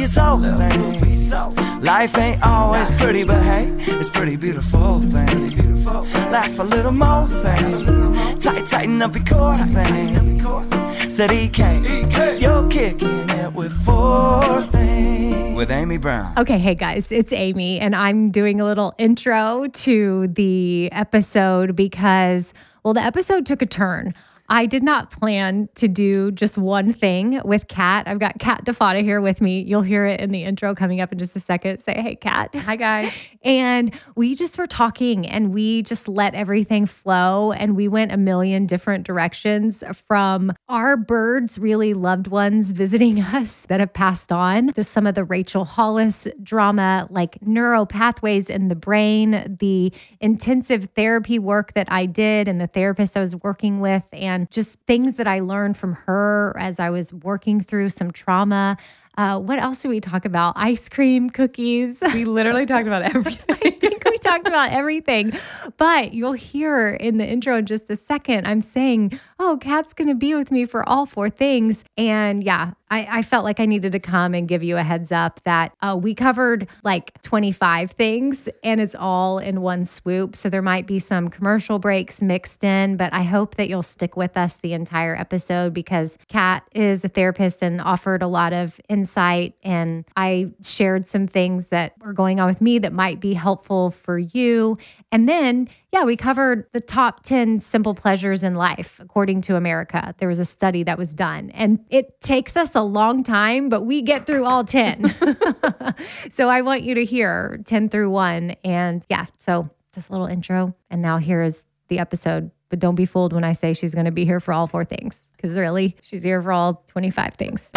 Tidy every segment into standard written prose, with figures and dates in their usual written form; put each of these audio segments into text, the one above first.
your soul, thing. Life ain't always pretty, but hey, it's pretty beautiful, thing. Laugh a little more, thing. Tighten up your core, thing. Said EK, you're kicking it with 4 things. With Amy Brown. Okay, hey guys, it's Amy, and I'm doing a little intro to the episode because, well, the episode took a turn. I did not plan to do just one thing with Kat. I've got Kat DeFada here with me. You'll hear it in the intro coming up in just a second. Say, hey, Kat. Hi, guys. And we just were talking and we just let everything flow. And we went a million different directions, from our birds, really loved ones visiting us that have passed on. There's some of the Rachel Hollis drama, like neuro pathways in the brain, the intensive therapy work that I did and the therapist I was working with, and just things that I learned from her as I was working through some trauma. What else do we talk about? Ice cream, cookies. We literally talked about everything. I think we talked about everything. But you'll hear in the intro in just a second, I'm saying, oh, Kat's going to be with me for all 4 things. And yeah, I felt like I needed to come and give you a heads up that we covered like 25 things and it's all in one swoop. So there might be some commercial breaks mixed in, but I hope that you'll stick with us the entire episode because Kat is a therapist and offered a lot of insight. And I shared some things that were going on with me that might be helpful for you. And then, yeah, we covered the top 10 simple pleasures in life, according to America. There was a study that was done, and it takes us a long time, but we get through all 10. So I want you to hear 10 through 1. And yeah, so just a little intro. And now here is the episode. But don't be fooled when I say she's going to be here for all 4 things, because really, she's here for all 25 things.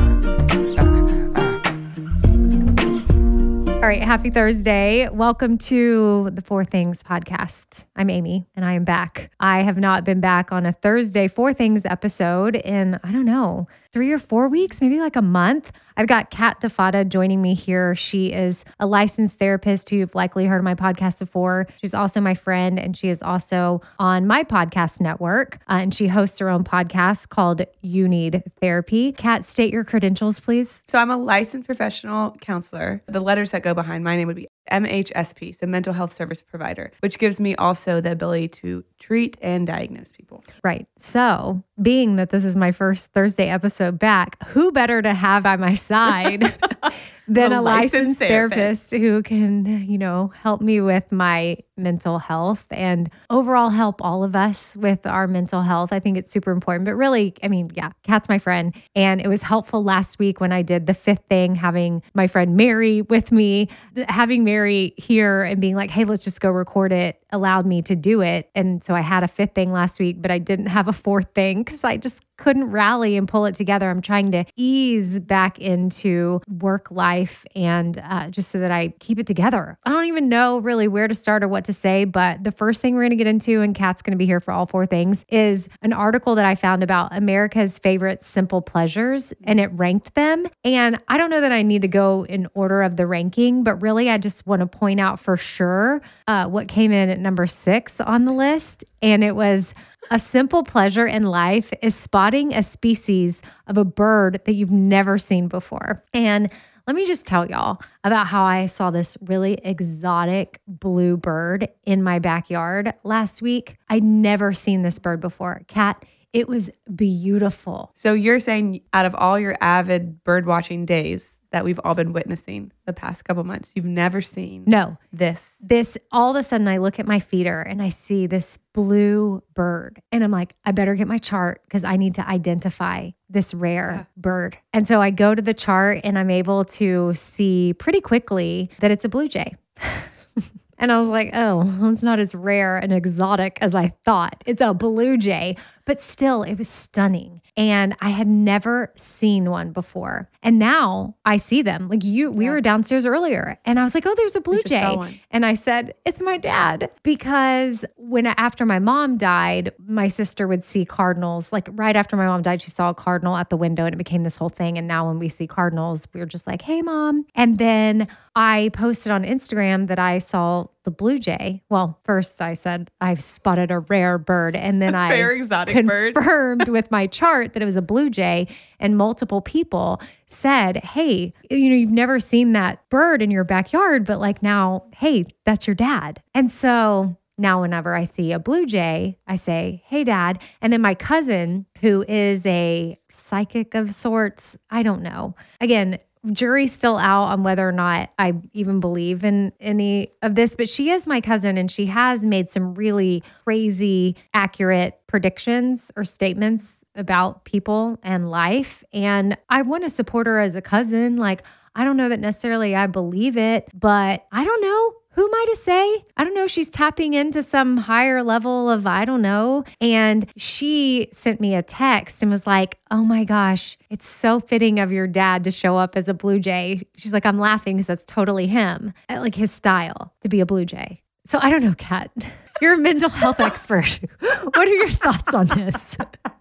All right, happy Thursday. Welcome to the 4 Things podcast. I'm Amy, and I am back. I have not been back on a Thursday 4 Things episode in, I don't know, 3 or 4 weeks, maybe like a month. I've got Kat DeFada joining me here. She is a licensed therapist who you've likely heard of my podcast before. She's also my friend, and she is also on my podcast network. And she hosts her own podcast called You Need Therapy. Kat, state your credentials, please. So I'm a licensed professional counselor. The letters that go behind my name would be MHSP, so mental health service provider, which gives me also the ability to treat and diagnose people. Right. So being that this is my first Thursday episode back, who better to have by my side than a licensed therapist who can, help me with my mental health and overall help all of us with our mental health. I think it's super important. But really, Kat's my friend. And it was helpful last week when I did the 5th thing, having my friend Mary with me, having Mary here and being like, hey, let's just go record it, allowed me to do it. And so I had a 5th thing last week, but I didn't have a 4th thing because I just couldn't rally and pull it together. I'm trying to ease back into work life and just so that I keep it together. I don't even know really where to start or what to say, but the first thing we're going to get into, and Kat's going to be here for all 4 things, is an article that I found about America's favorite simple pleasures, and it ranked them. And I don't know that I need to go in order of the ranking, but really I just want to point out for sure what came in at number 6 on the list. And it was, a simple pleasure in life is spotting a species of a bird that you've never seen before. And let me just tell y'all about how I saw this really exotic blue bird in my backyard last week. I'd never seen this bird before. Kat, it was beautiful. So you're saying out of all your avid bird watching days that we've all been witnessing the past couple months, you've never seen this. All of a sudden I look at my feeder and I see this blue bird and I'm like, I better get my chart because I need to identify this rare bird. And so I go to the chart and I'm able to see pretty quickly that it's a blue jay. And I was like, oh, it's not as rare and exotic as I thought. It's a blue jay, but still it was stunning. And I had never seen one before. And now I see them. Like we were downstairs earlier and I was like, oh, there's a blue jay. And I said, it's my dad. Because after my mom died, my sister would see cardinals. Like right after my mom died, she saw a cardinal at the window and it became this whole thing. And now when we see cardinals, we were just like, hey, Mom. And then I posted on Instagram that I saw the blue jay. Well, first I said, I've spotted a rare bird. And then Very exotic confirmed with my chart that it was a blue jay, and multiple people said, hey, you've never seen that bird in your backyard, but like now, hey, that's your dad. And so now whenever I see a blue jay, I say, hey, Dad. And then my cousin, who is a psychic of sorts, I don't know. Again, jury's still out on whether or not I even believe in any of this, but she is my cousin and she has made some really crazy, accurate predictions or statements about people and life. And I want to support her as a cousin. Like, I don't know that necessarily I believe it, but I don't know. Who am I to say? I don't know. She's tapping into some higher level of, I don't know. And she sent me a text and was like, oh my gosh, it's so fitting of your dad to show up as a blue jay. She's like, I'm laughing because that's totally him, like his style to be a blue jay. So I don't know, Kat, you're a mental health expert. What are your thoughts on this?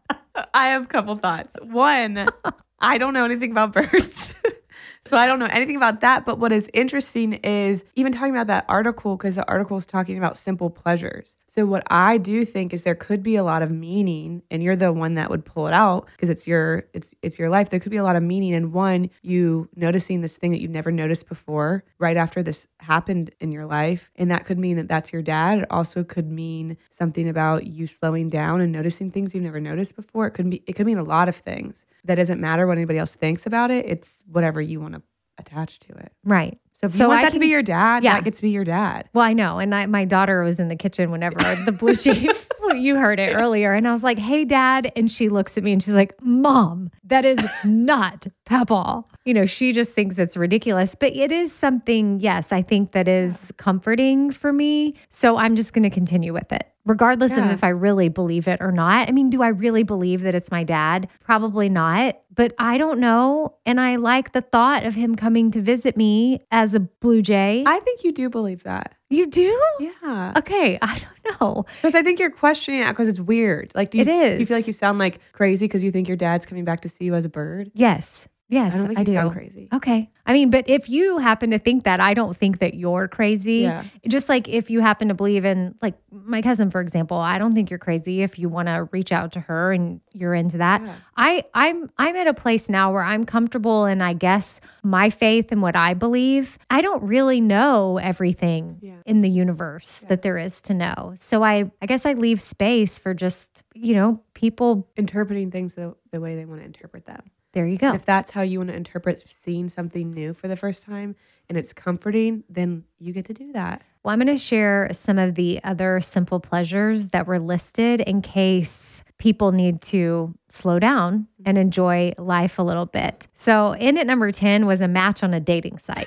I have a couple thoughts. One, I don't know anything about birds. So I don't know anything about that. But what is interesting is even talking about that article, because the article is talking about simple pleasures. So what I do think is there could be a lot of meaning, and you're the one that would pull it out because it's your life. There could be a lot of meaning in one, you noticing this thing that you never noticed before right after this happened in your life. And that could mean that that's your dad. It also could mean something about you slowing down and noticing things you've never noticed before. It could mean a lot of things. That doesn't matter what anybody else thinks about it. It's whatever you want to attach to it. Right. So if you want that to be your dad, that gets to be your dad. Well, I know. And my daughter was in the kitchen whenever the blue jay flew. You heard it earlier. And I was like, hey, Dad. And she looks at me and she's like, Mom, that is not Papa. She just thinks it's ridiculous. But it is something, yes, I think that is comforting for me. So I'm just going to continue with it, regardless of if I really believe it or not. I mean, do I really believe that it's my dad? Probably not. But I don't know. And I like the thought of him coming to visit me as a blue jay. I think you do believe that. You do? Yeah. Okay. I don't know. Because I think you're questioning it because it's weird. Like, do you feel like you sound like crazy because you think your dad's coming back to see you as a bird? Yes. Yes, I don't think you sound crazy. Okay. I mean, but if you happen to think that, I don't think that you're crazy. Yeah. Just like if you happen to believe in, like my cousin, for example, I don't think you're crazy if you want to reach out to her and you're into that. Yeah. I'm at a place now where I'm comfortable in, I guess, my faith and what I believe. I don't really know everything in the universe that there is to know. So I guess I leave space for just, people interpreting things the way they want to interpret them. There you go. And if that's how you want to interpret seeing something new for the first time and it's comforting, then you get to do that. Well, I'm going to share some of the other simple pleasures that were listed in case people need to slow down and enjoy life a little bit. So in at number 10 was a match on a dating site.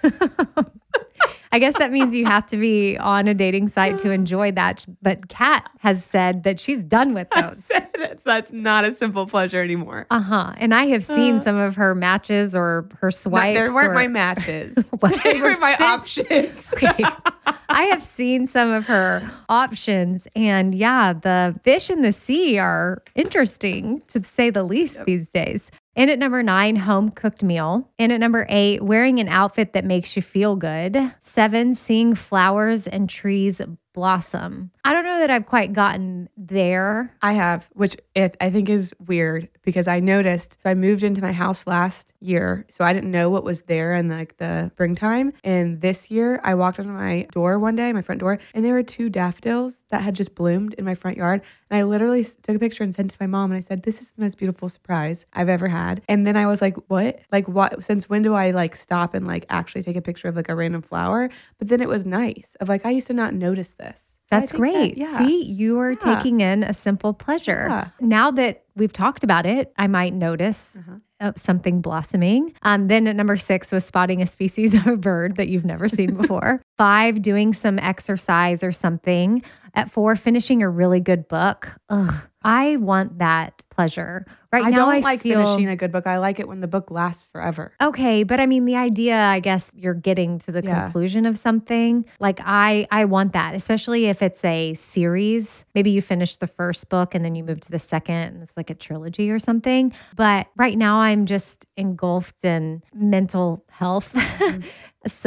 I guess that means you have to be on a dating site to enjoy that. But Kat has said that she's done with those. That's not a simple pleasure anymore. And I have seen some of her matches or her swipes. They weren't my matches. They were my options. Okay. I have seen some of her options. And the fish in the sea are interesting, to say the least, these days. And at number 9, home cooked meal. And at number 8, wearing an outfit that makes you feel good. 7, seeing flowers and trees blossom. I don't know that I've quite gotten there. I have, which I think is weird because I noticed, so I moved into my house last year, so I didn't know what was there in like the springtime. And this year I walked onto my door one day, my front door, and there were 2 daffodils that had just bloomed in my front yard. And I literally took a picture and sent it to my mom and I said, this is the most beautiful surprise I've ever had. And then I was like, what? Like what? Since when do I like stop and like actually take a picture of like a random flower? But then it was nice of like, I used to not notice this. So that's great. See, you are taking in a simple pleasure. Yeah. Now that we've talked about it, I might notice something blossoming. Then at number 6 was spotting a species of a bird that you've never seen before. 5, doing some exercise or something. At 4, finishing a really good book. I want that pleasure. Right now, I like finishing a good book. I like it when the book lasts forever. Okay, but I mean, the idea, I guess, you're getting to the conclusion of something. Like I want that, especially if it's a series. Maybe you finish the first book and then you move to the second, and it's like a trilogy or something. But right now, I'm just engulfed in mental health,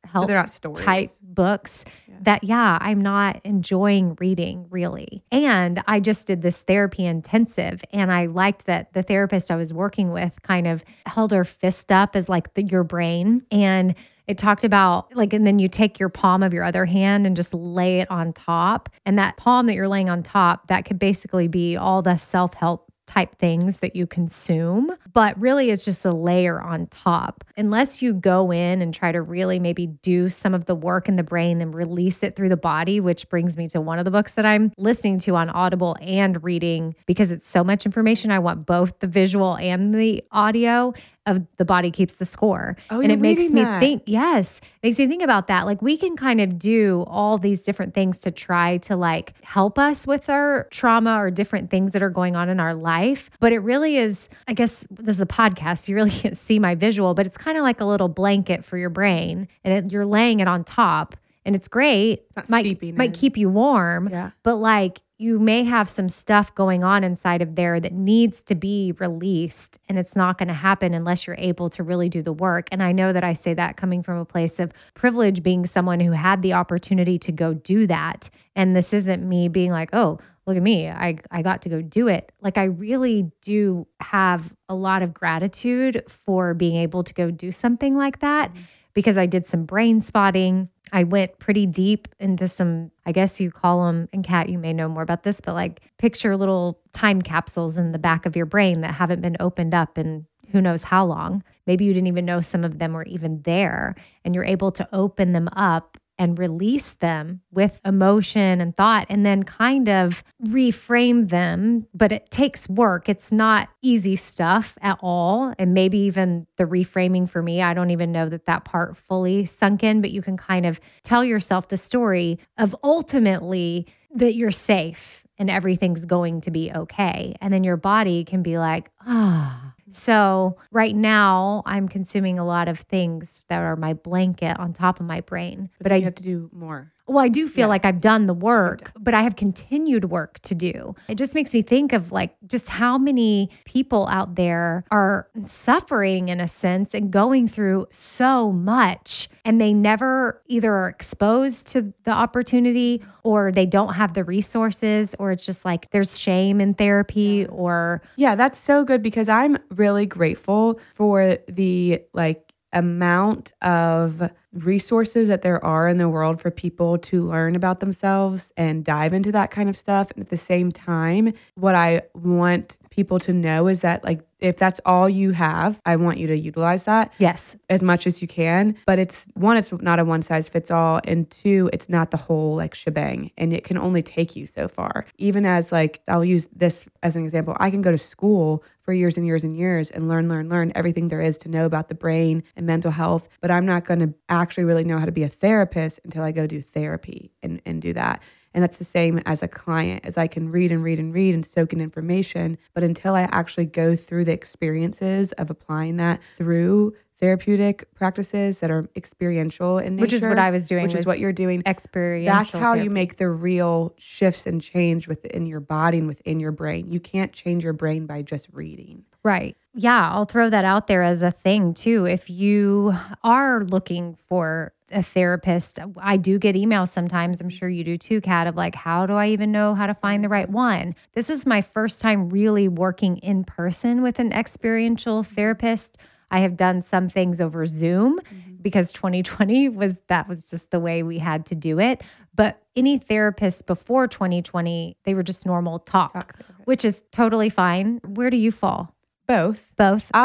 self-help they're not stories. type books that, I'm not enjoying reading really. And I just did this therapy intensive, and I liked that the therapist I was working with kind of held her fist up as like your brain. And it talked about like, and then you take your palm of your other hand and just lay it on top. And that palm that you're laying on top, that could basically be all the self-help type things that you consume, but really it's just a layer on top. Unless you go in and try to really maybe do some of the work in the brain and release it through the body, which brings me to one of the books that I'm listening to on Audible and reading, because it's so much information. I want both the visual and the audio of The Body Keeps the Score. Oh, and it makes me that. think, makes me think about that. Like we can kind of do all these different things to try to like help us with our trauma or different things that are going on in our life. But it really is, I guess this is a podcast, so you really can't see my visual, but it's kind of like a little blanket for your brain, and you're laying it on top. And it's great. Might keep you warm, but like you may have some stuff going on inside of there that needs to be released, and it's not going to happen unless you're able to really do the work. And I know that I say that coming from a place of privilege, being someone who had the opportunity to go do that. And this isn't me being like, oh, look at me, I got to go do it. Like I really do have a lot of gratitude for being able to go do something like that, because I did some brain spotting. I went pretty deep into some, I guess you call them, and Kat, you may know more about this, but like picture little time capsules in the back of your brain that haven't been opened up in who knows how long. Maybe you didn't even know some of them were even there, and you're able to open them up and release them with emotion and thought, and then kind of reframe them. But it takes work. It's not easy stuff at all. And maybe even the reframing for me, I don't even know that part fully sunk in, but you can kind of tell yourself the story of ultimately that you're safe and everything's going to be okay. And then your body can be like, So right now I'm consuming a lot of things that are my blanket on top of my brain. But I have to do more. Well, I do feel like I've done the work, but I have continued work to do. It just makes me think of like just how many people out there are suffering in a sense and going through so much, and they never either are exposed to the opportunity, or they don't have the resources, or it's just like there's shame in therapy or. Yeah, that's so good, because I'm really grateful for the amount of resources that there are in the world for people to learn about themselves and dive into that kind of stuff. And at the same time, what I want people to know is that if that's all you have, I want you to utilize that. Yes. As much as you can. But it's not a one size fits all. And two, it's not the whole shebang. And it can only take you so far. Even as I'll use this as an example. I can go to school for years and years and years and learn everything there is to know about the brain and mental health. But I'm not going to actually really know how to be a therapist until I go do therapy and do that. And that's the same as a client, as I can read and soak in information. But until I actually go through the experiences of applying that through therapeutic practices that are experiential in nature. Which is what I was doing. Which is what you're doing. Experiential. That's how therapy. You make the real shifts and change within your body and within your brain. You can't change your brain by just reading. Right. Yeah, I'll throw that out there as a thing too. If you are looking for a therapist, I do get emails sometimes, I'm sure you do too, Kat, of how do I even know how to find the right one? This is my first time really working in person with an experiential therapist. I have done some things over Zoom because 2020 was just the way we had to do it. But any therapist before 2020, they were just normal talk which is totally fine. Where do you fall? Both.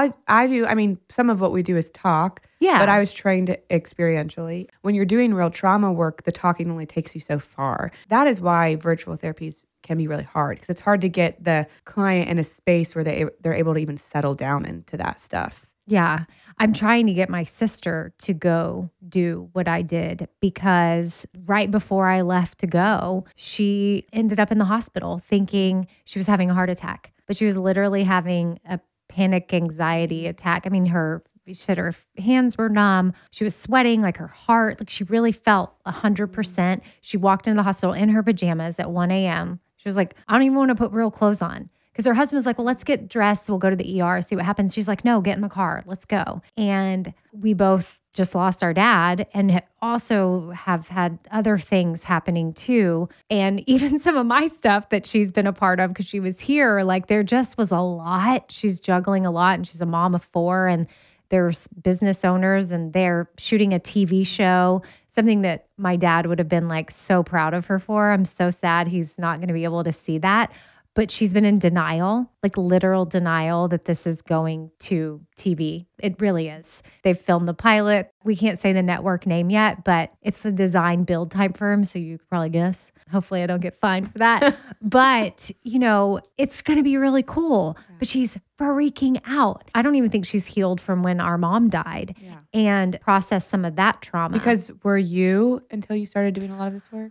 I do. I mean, some of what we do is talk. Yeah. But I was trained experientially. When you're doing real trauma work, the talking only takes you so far. That is why virtual therapies can be really hard, because it's hard to get the client in a space where they're able to even settle down into that stuff. Yeah. I'm trying to get my sister to go do what I did, because right before I left to go, she ended up in the hospital thinking she was having a heart attack, but she was literally having a panic anxiety attack. I mean, she said her hands were numb. She was sweating, her heart, she really felt 100%. She walked into the hospital in her pajamas at 1 a.m. She was like, I don't even want to put real clothes on. Because her husband was like, well, let's get dressed. We'll go to the ER, see what happens. She's like, no, get in the car. Let's go. And we both just lost our dad and also have had other things happening too. And even some of my stuff that she's been a part of because she was here, like there just was a lot. She's juggling a lot and she's a mom of 4 and there's business owners and they're shooting a TV show, something that my dad would have been like so proud of her for. I'm so sad he's not going to be able to see that. But she's been in denial, like literal denial that this is going to TV. It really is. They've filmed the pilot. We can't say the network name yet, but it's a design build type firm. So you could probably guess. Hopefully I don't get fined for that. But, it's going to be really cool. But she's freaking out. I don't even think she's healed from when our mom died and processed some of that trauma. Because were you until you started doing a lot of this work?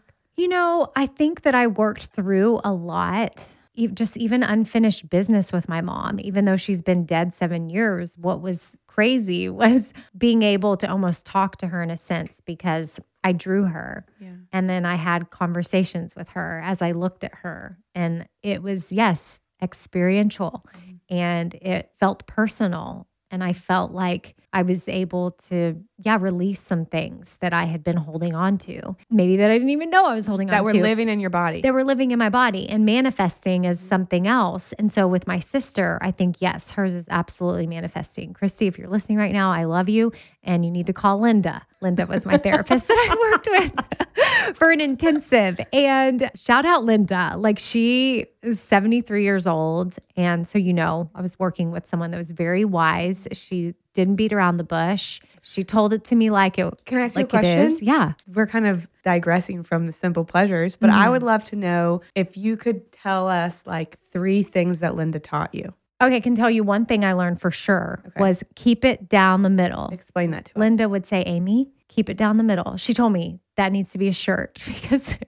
I think that I worked through a lot. Just even unfinished business with my mom, even though she's been dead 7 years. What was crazy was being able to almost talk to her in a sense because I drew her. Yeah. And then I had conversations with her as I looked at her. And it was, yes, experiential. And it felt personal. And I felt like I was able to, release some things that I had been holding on to. Maybe that I didn't even know I was holding on to. That were living in your body. They were living in my body and manifesting as something else. And so with my sister, I think, yes, hers is absolutely manifesting. Christy, if you're listening right now, I love you. And you need to call Linda. Linda was my therapist that I worked with for an intensive. And shout out Linda. Like she is 73 years old. And so, I was working with someone that was very wise. She didn't beat around the bush. She told it to me like it. Can I ask you a question? Yeah. We're kind of digressing from the simple pleasures, but I would love to know if you could tell us like 3 things that Linda taught you. Okay, I can tell you one thing I learned for sure was keep it down the middle. Explain that to us. Linda would say, Amy, keep it down the middle. She told me that needs to be a shirt because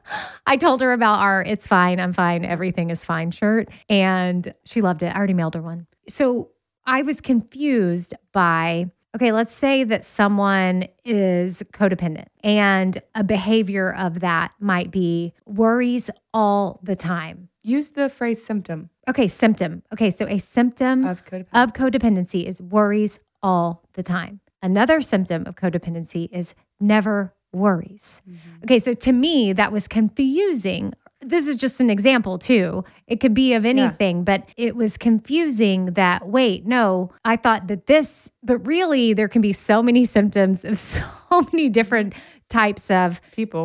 I told her about our It's Fine, I'm Fine, Everything is Fine shirt. And she loved it. I already mailed her one. So I was confused by, let's say that someone is codependent and a behavior of that might be worries all the time. Use the phrase symptom. Okay, symptom. Okay, so a symptom of codependency is worries all the time. Another symptom of codependency is never worries. Mm-hmm. Okay, so to me, that was confusing. This is just an example too. It could be of anything, but it was confusing that, wait, no, I thought that this, but really there can be so many symptoms of so many different types of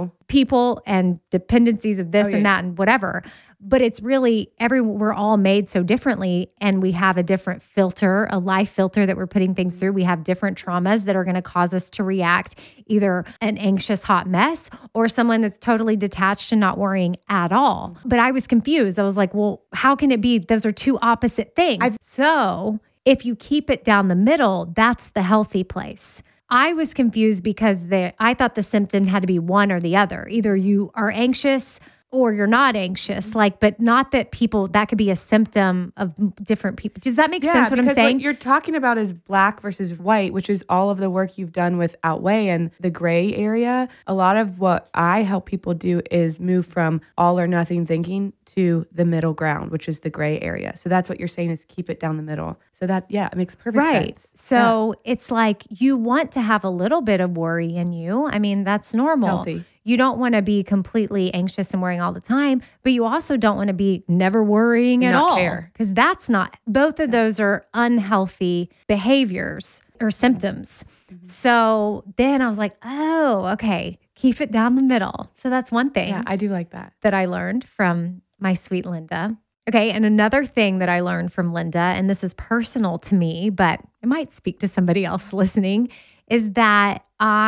people and dependencies of this and that and whatever. But it's really we're all made so differently and we have a different filter, a life filter that we're putting things through. We have different traumas that are going to cause us to react either an anxious hot mess or someone that's totally detached and not worrying at all. But I was confused. I was like, well, how can it be? Those are 2 opposite things. So if you keep it down the middle, that's the healthy place. I was confused because I thought the symptom had to be one or the other. Either you are anxious or you're not anxious, but not that that could be a symptom of different people. Does that make sense what I'm saying? What you're talking about is black versus white, which is all of the work you've done with Outweigh and the gray area. A lot of what I help people do is move from all or nothing thinking to the middle ground, which is the gray area. So that's what you're saying is keep it down the middle. So that, it makes perfect sense. So it's like you want to have a little bit of worry in you. I mean, that's normal. Healthy. You don't want to be completely anxious and worrying all the time, but you also don't want to be never worrying at all. Because that's not, both of those are unhealthy behaviors or symptoms. Mm-hmm. So then I was like, oh, okay, keep it down the middle. So that's one thing. Yeah, I do like that. That I learned from my sweet Linda. Okay, and another thing that I learned from Linda, and this is personal to me, but it might speak to somebody else listening, is that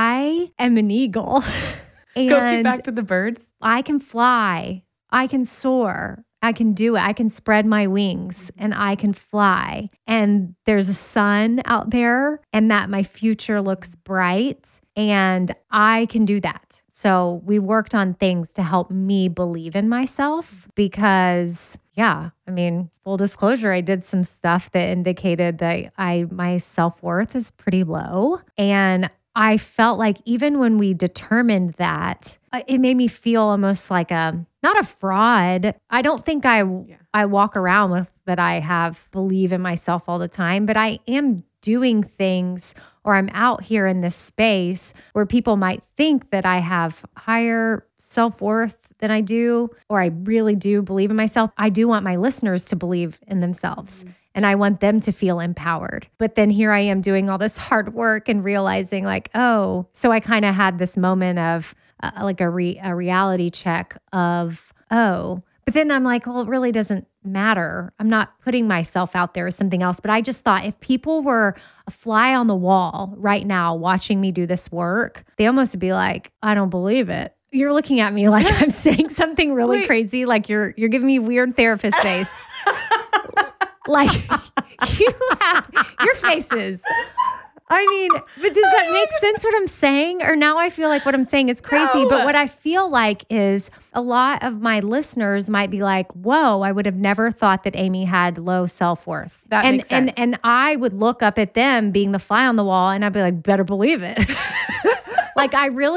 I am an eagle. And go back to the birds. I can fly. I can soar. I can do it. I can spread my wings and I can fly. And there's a sun out there and that my future looks bright and I can do that. So we worked on things to help me believe in myself because, full disclosure, I did some stuff that indicated that my self-worth is pretty low. And I felt like even when we determined that, it made me feel almost like not a fraud. I don't think I walk around with that I believe in myself all the time, but I am doing things or I'm out here in this space where people might think that I have higher self-worth than I do, or I really do believe in myself, I do want my listeners to believe in themselves. And I want them to feel empowered. But then here I am doing all this hard work and realizing like, oh, so I kind of had this moment of like a reality check of, oh, but then I'm like, well, it really doesn't matter. I'm not putting myself out there as something else. But I just thought if people were a fly on the wall right now watching me do this work, they almost would be like, I don't believe it. You're looking at me like I'm saying something really crazy. Like you're giving me weird therapist face. Like you have your faces. I mean, but does that make sense what I'm saying? Or now I feel like what I'm saying is crazy. No. But what I feel like is a lot of my listeners might be like, whoa, I would have never thought that Amy had low self-worth. That makes sense. And I would look up at them being the fly on the wall and I'd be like, better believe it. Like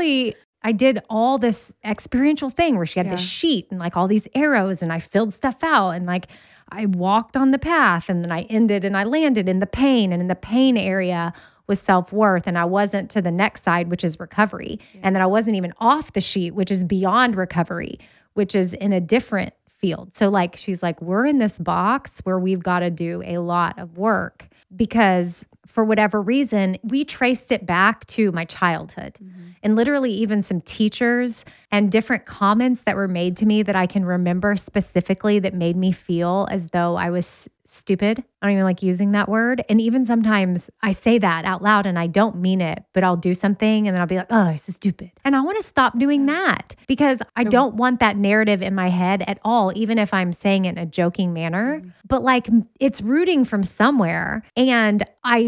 I did all this experiential thing where she had this sheet and like all these arrows and I filled stuff out and like I walked on the path and then I ended and I landed in the pain, and in the pain area was self-worth, and I wasn't to the next side, which is recovery. Yeah. And then I wasn't even off the sheet, which is beyond recovery, which is in a different field. So like, she's like, we're in this box where we've got to do a lot of work because for whatever reason, we traced it back to my childhood. Mm-hmm. And literally even some teachers and different comments that were made to me that I can remember specifically that made me feel as though I was stupid. I don't even like using that word. And even sometimes I say that out loud and I don't mean it, but I'll do something and then I'll be like, oh, I'm so stupid. And I want to stop doing that because I don't want that narrative in my head at all, even if I'm saying it in a joking manner. Mm-hmm. But like it's rooting from somewhere. And I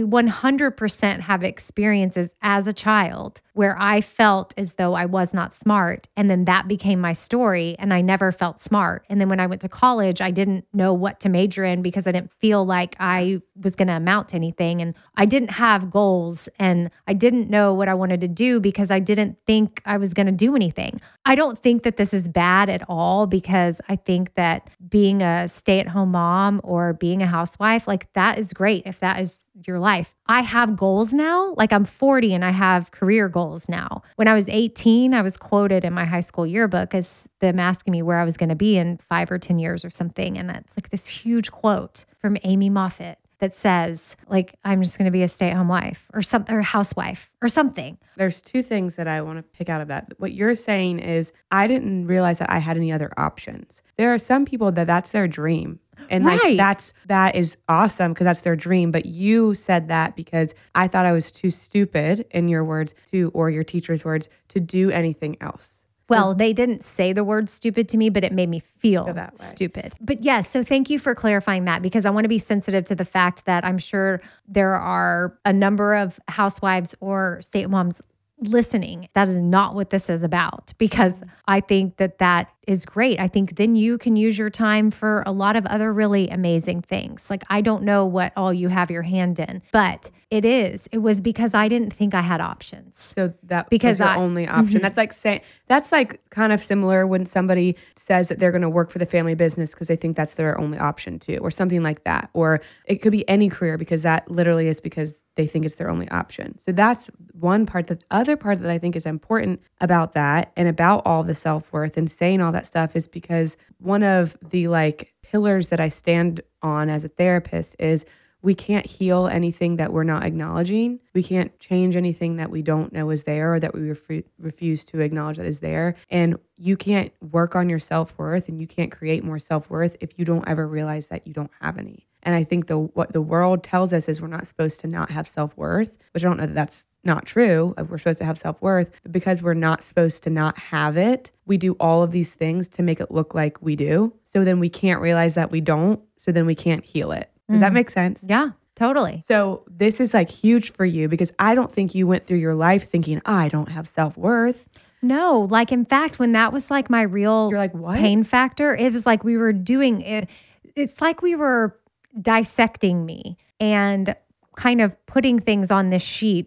100% have experiences as a child where I felt as though I was not smart. And then that became my story and I never felt smart. And then when I went to college, I didn't know what to major in because I didn't feel like I was going to amount to anything. And I didn't have goals and I didn't know what I wanted to do because I didn't think I was going to do anything. I don't think that this is bad at all because I think that being a stay-at-home mom or being a housewife, like that is great if that is your life. I have goals now. Like I'm 40 and I have career goals now. When I was 18, I was quoted in my high school yearbook as them asking me where I was going to be in 5 or 10 years or something. And that's like this huge quote from Amy Moffat that says like, I'm just going to be a stay-at-home wife or something, or housewife or something. There's two things that I want to pick out of that. What you're saying is I didn't realize that I had any other options. There are some people that that's their dream. And like that is awesome because that's their dream. But you said that because I thought I was too stupid, in your words, or your teacher's words, to do anything else. Well, they didn't say the word stupid to me, but it made me feel stupid. But yes, so thank you for clarifying that because I want to be sensitive to the fact that I'm sure there are a number of housewives or stay-at-home moms listening. That is not what this is about because I think that is great. I think then you can use your time for a lot of other really amazing things. Like I don't know what all you have your hand in, but it was because I didn't think I had options. So that was the only option. Mm-hmm. That's like saying, that's like kind of similar when somebody says that they're going to work for the family business because they think that's their only option too, or something like that. Or it could be any career because that literally is because they think it's their only option. So that's one part. The other part that I think is important about that and about all the self-worth and saying all that stuff is because one of the like pillars that I stand on as a therapist is we can't heal anything that we're not acknowledging. We can't change anything that we don't know is there or that we refuse to acknowledge that is there. And you can't work on your self-worth and you can't create more self-worth if you don't ever realize that you don't have any. And I think what the world tells us is we're not supposed to not have self-worth, which I don't know that that's not true. We're supposed to have self-worth, but because we're not supposed to not have it, we do all of these things to make it look like we do. So then we can't realize that we don't. So then we can't heal it. Does that make sense? Yeah, totally. So this is like huge for you because I don't think you went through your life thinking, I don't have self-worth. No, like in fact, when that was like my real You're like, what? Pain factor, it was like we were doing it. It's like we were dissecting me and kind of putting things on this sheet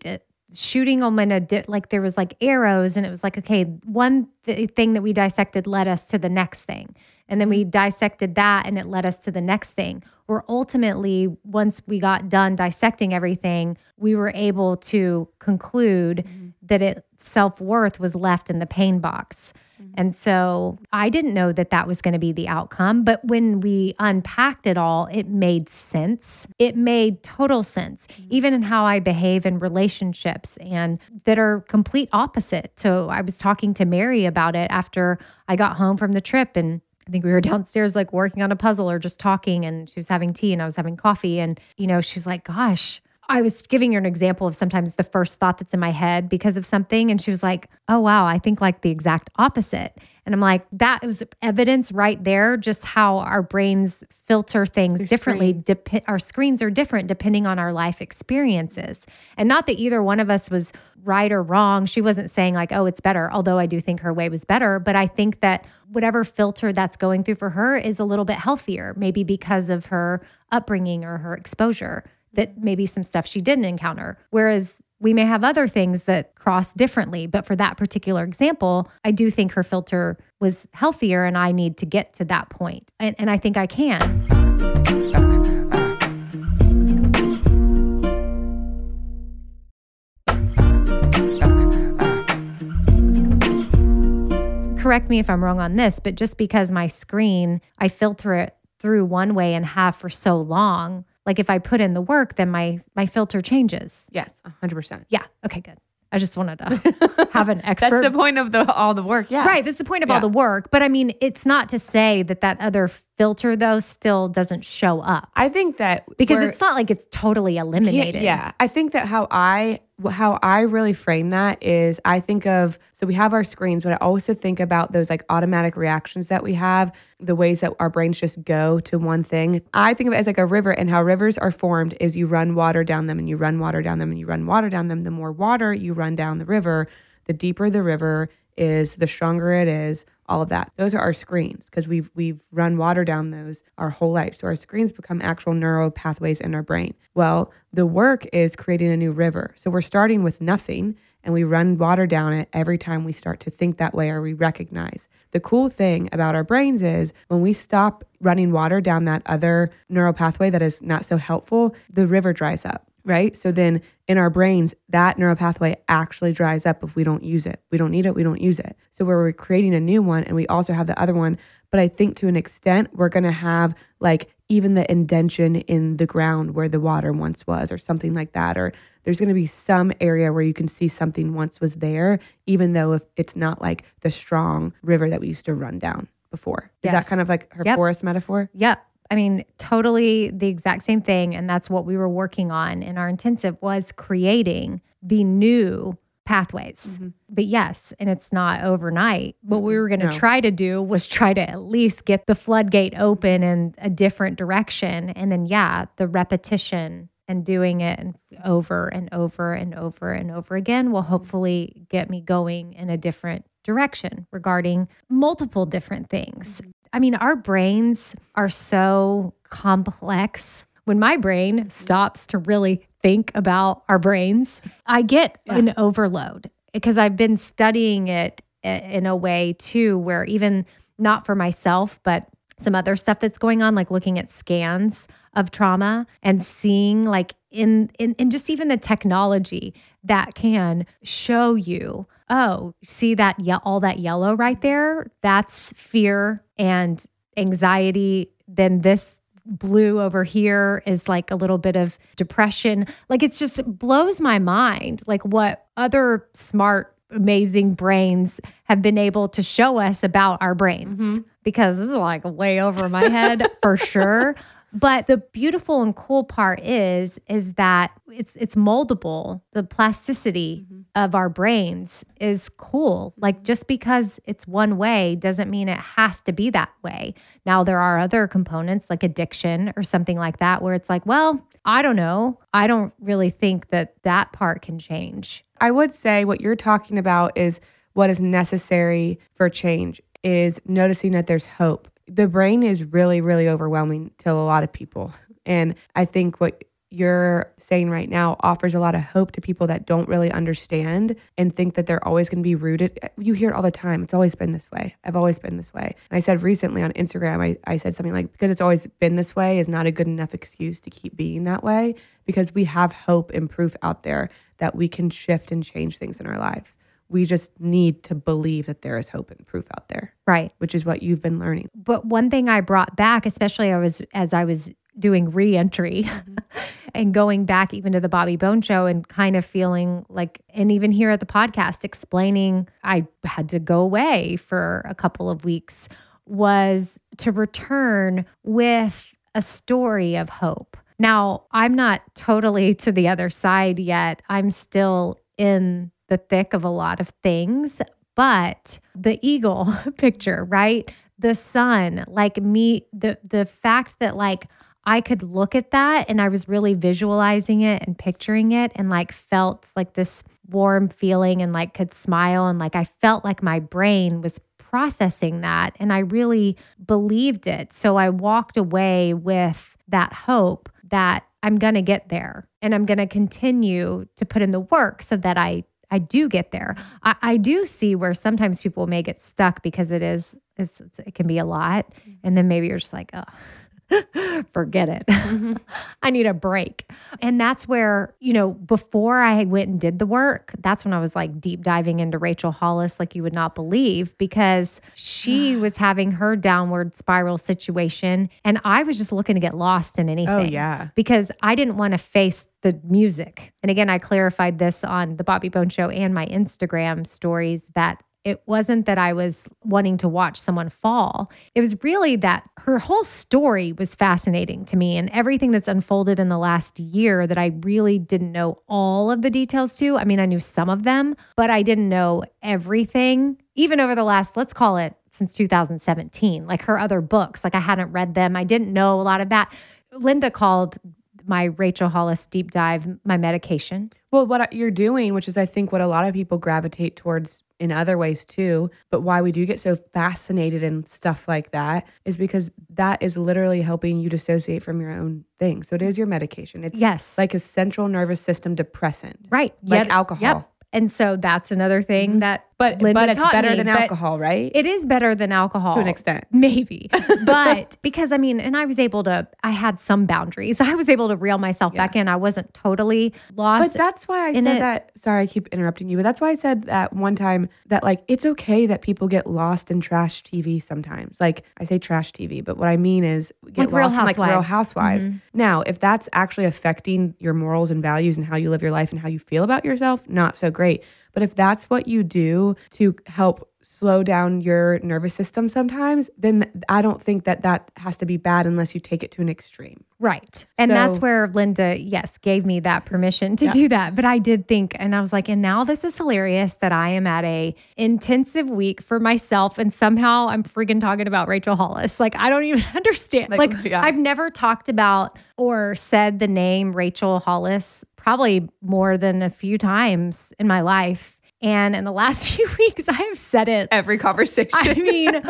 shooting them in like there was like arrows, and it was like, okay, one thing that we dissected led us to the next thing. And then we dissected that and it led us to the next thing. Where ultimately, once we got done dissecting everything, we were able to conclude that self-worth was left in the pain box. And so I didn't know that that was going to be the outcome. But when we unpacked it all, it made sense. It made total sense, even in how I behave in relationships, and that are complete opposite. So I was talking to Mary about it after I got home from the trip, and I think we were downstairs like working on a puzzle or just talking, and she was having tea and I was having coffee. And, she was like, gosh, I was giving her an example of sometimes the first thought that's in my head because of something. And she was like, oh, wow, I think like the exact opposite. And I'm like, that was evidence right there, just how our brains filter things differently. Our screens are different depending on our life experiences. And not that either one of us was right or wrong. She wasn't saying like, oh, it's better, although I do think her way was better. But I think that whatever filter that's going through for her is a little bit healthier, maybe because of her upbringing or her exposure, that maybe some stuff she didn't encounter. Whereas we may have other things that cross differently. But for that particular example, I do think her filter was healthier, and I need to get to that point. And I think I can. Correct me if I'm wrong on this, but just because my screen, I filter it through one way and have for so long, like if I put in the work, then my filter changes. Yes, 100%. Yeah. Okay, good. I just wanted to have an expert. That's the point of all the work. Yeah. Right. That's the point of all the work. But I mean, it's not to say that other filter though still doesn't show up. I think that because it's not like it's totally eliminated. Yeah. I think that how I really frame that is I think of, so we have our screens, but I also think about those like automatic reactions that we have, the ways that our brains just go to one thing. I think of it as like a river, and how rivers are formed is you run water down them and you run water down them and you run water down them. The more water you run down the river, the deeper the river is, the stronger it is, all of that. Those are our screens because we've run water down those our whole life. So our screens become actual neural pathways in our brain. Well, the work is creating a new river. So we're starting with nothing and we run water down it every time we start to think that way or we recognize. The cool thing about our brains is when we stop running water down that other neural pathway that is not so helpful, the river dries up. Right? So then in our brains, that neural pathway actually dries up if we don't use it. We don't need it. We don't use it. So we're creating a new one and we also have the other one. But I think to an extent, we're going to have like even the indention in the ground where the water once was or something like that. Or there's going to be some area where you can see something once was there, even though if it's not like the strong river that we used to run down before. Is that kind of like her forest metaphor? Yep. I mean, totally the exact same thing. And that's what we were working on in our intensive, was creating the new pathways. Mm-hmm. But yes, and it's not overnight. What we were going to try to do was try to at least get the floodgate open in a different direction. And then, the repetition and doing it over and over and over and over again will hopefully get me going in a different direction regarding multiple different things. I mean, our brains are so complex. When my brain stops to really think about our brains, I get an overload because I've been studying it in a way too, where even not for myself, but some other stuff that's going on, like looking at scans of trauma and seeing like in just even the technology that can show you, oh, see that all that yellow right there? That's fear and anxiety. Then this blue over here is like a little bit of depression. Like it just blows my mind, like what other smart, amazing brains have been able to show us about our brains. Because this is like way over my head for sure. But the beautiful and cool part is that it's moldable. The plasticity of our brains is cool. Like just because it's one way doesn't mean it has to be that way. Now there are other components like addiction or something like that where it's like, well, I don't know. I don't really think that part can change. I would say what you're talking about is what is necessary for change is noticing that there's hope. The brain is really, really overwhelming to a lot of people. And I think what you're saying right now offers a lot of hope to people that don't really understand and think that they're always going to be rooted. You hear it all the time. It's always been this way. I've always been this way. And I said recently on Instagram, I said something like, because it's always been this way is not a good enough excuse to keep being that way, because we have hope and proof out there that we can shift and change things in our lives. We just need to believe that there is hope and proof out there. Right. Which is what you've been learning. But one thing I brought back, especially as I was doing re-entry and going back even to the Bobby Bone Show and kind of feeling like, and even here at the podcast explaining I had to go away for a couple of weeks, was to return with a story of hope. Now, I'm not totally to the other side yet. I'm still in the thick of a lot of things, but the eagle picture, right? The sun, like me, the fact that like I could look at that and I was really visualizing it and picturing it and like felt like this warm feeling and like could smile and like I felt like my brain was processing that and I really believed it. So I walked away with that hope that I'm going to get there and I'm going to continue to put in the work so that I do get there. I do see where sometimes people may get stuck because it can be a lot. And then maybe you're just like, oh, forget it. Mm-hmm. I need a break. And that's where, before I went and did the work, that's when I was like deep diving into Rachel Hollis like you would not believe, because she was having her downward spiral situation. And I was just looking to get lost in anything. Oh, yeah. Because I didn't want to face the music. And again, I clarified this on the Bobby Bone Show and my Instagram stories that it wasn't that I was wanting to watch someone fall. It was really that her whole story was fascinating to me and everything that's unfolded in the last year that I really didn't know all of the details to. I mean, I knew some of them, but I didn't know everything, even over the last, let's call it since 2017, like her other books, like I hadn't read them. I didn't know a lot of that. Linda called my Rachel Hollis deep dive my medication. Well, what you're doing, which is I think what a lot of people gravitate towards in other ways too, but why we do get so fascinated in stuff like that is because that is literally helping you dissociate from your own thing. So it is your medication. It's like a central nervous system depressant. Right. Like alcohol. Yep. And so that's another thing that Linda but it's taught better me, than alcohol, right? It is better than alcohol. To an extent. Maybe. But because and I had some boundaries. I was able to reel myself back in. I wasn't totally lost. But that's why I said that, sorry, I keep interrupting you, but that's why I said that one time that like, it's okay that people get lost in trash TV sometimes. Like I say trash TV, but what I mean is get like lost in like Real Housewives. Mm-hmm. Now, if that's actually affecting your morals and values and how you live your life and how you feel about yourself, not so great. But if that's what you do to help slow down your nervous system sometimes, then I don't think that has to be bad unless you take it to an extreme. Right. And that's where Linda, gave me that permission to do that. But I did think, and I was like, and now this is hilarious that I am at a intensive week for myself and somehow I'm freaking talking about Rachel Hollis. Like, I don't even understand. I've never talked about or said the name Rachel Hollis probably more than a few times in my life. And in the last few weeks, I have said it. Every conversation. I mean,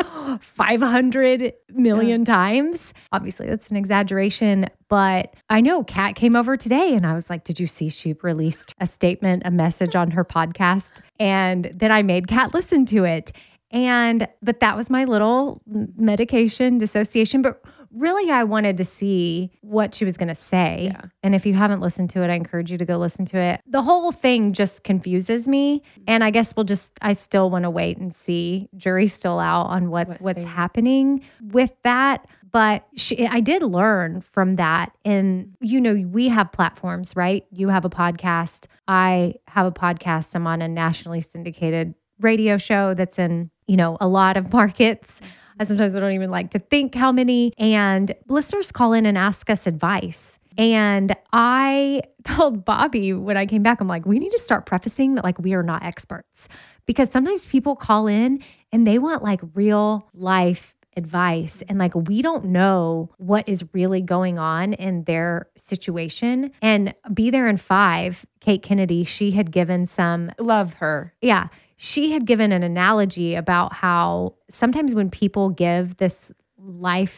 500 million times. Obviously, that's an exaggeration. But I know Kat came over today and I was like, did you see she released a statement, a message on her podcast? And then I made Kat listen to it. But that was my little medication dissociation. But really, I wanted to see what she was going to say. Yeah. And if you haven't listened to it, I encourage you to go listen to it. The whole thing just confuses me. And I guess I still want to wait and see. Jury's still out on what's happening with that. But I did learn from that. And, we have platforms, right? You have a podcast. I have a podcast. I'm on a nationally syndicated radio show that's in, a lot of markets. Sometimes I don't even like to think how many. And listeners call in and ask us advice. And I told Bobby when I came back, I'm like, we need to start prefacing that like we are not experts. Because sometimes people call in and they want like real life advice. And like, we don't know what is really going on in their situation. And Be There in 5, Kate Kennedy, she had given some. Love her. Yeah. She had given an analogy about how sometimes when people give this life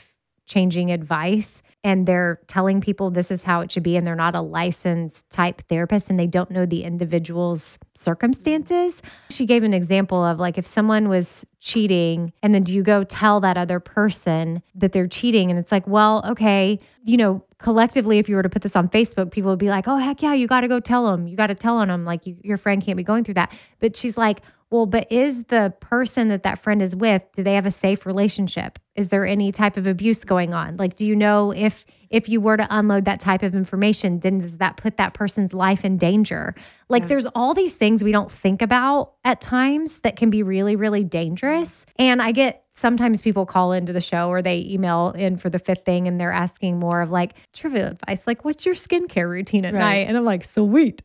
life-changing advice and they're telling people this is how it should be and they're not a licensed type therapist and they don't know the individual's circumstances. She gave an example of like if someone was cheating and then do you go tell that other person that they're cheating? And it's like, well, okay, you know, collectively, if you were to put this on Facebook, people would be like, oh, heck yeah, you got to go tell them. You got to tell on them. Like your friend can't be going through that. But she's like, well, but is the person that friend is with, do they have a safe relationship? Is there any type of abuse going on? Like, do you know if you were to unload that type of information, then does that put that person's life in danger? Like there's all these things we don't think about at times that can be really, really dangerous. And I get sometimes people call into the show or they email in for the fifth thing and they're asking more of like trivial advice, like what's your skincare routine at night? And I'm like, sweet.